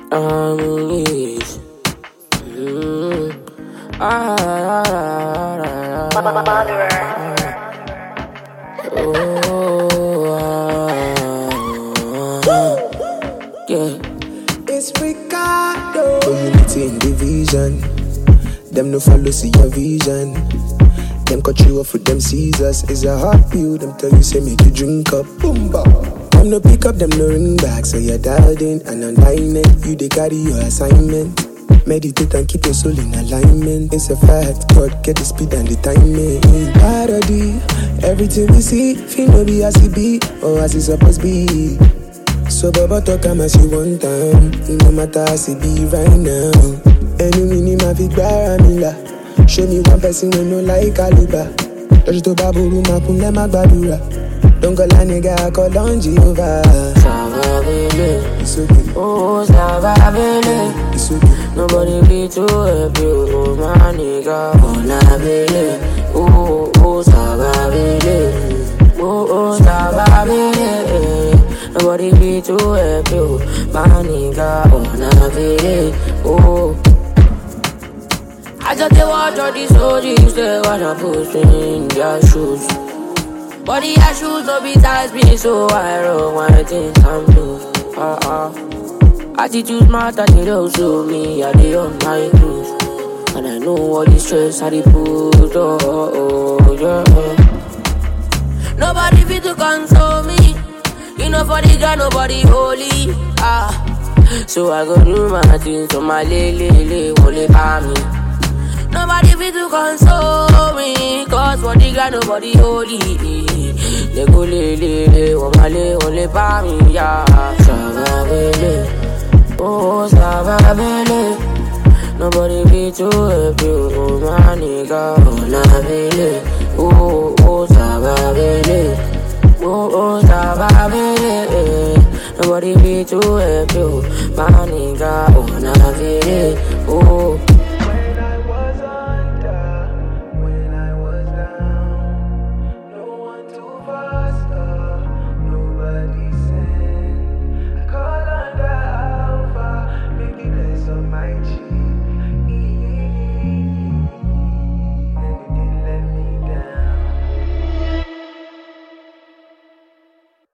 Yes. Yeah. It's Ricardo. Unity in division. Them no follow see your vision. Them cut you off with them scissors. It's a hard pill. Them tell you say make you drink up. Boomba. Them no pick up, them no ring back. So you're dialed in and online it. You they carry your assignment. Meditate and keep your soul in alignment. It's a fact. God get the speed and the timing. Parody. Everything we see, feel no be as it be or as it supposed be. So Baba talk as you want time. No matter as it be right now. Any minima fit baramila. Show me one person we no like caliber. Touch to baburu makunle magbadura. Don't call a nigga, call on Jehovah. Savabele. It's okay. Oh, Savabele. It's okay. Nobody be too happy. Oh, my nigga. Oh, Nabele. Oh, Savabele. Oh, Savabele. Nobody be too happy. Oh, my nigga. Oh, Nabele. Oh. I just watch all these soldiers, they wanna push in their shoes. But the shoes no be size me, so I roll my things I'm loose. Attitude matter, they don't show me, I they on my cruise. And I know all the stress I they put, yeah. Nobody fit to console me. You know for the God, nobody holy, So I go do my things, so my lele, won't let me. Nobody fit to console me, cause for the God nobody holy. They go lele, wamale, only pa me, yeah. Savabele, oh Savabele. Nobody fit to help you, oh my nigga, oh Nabele.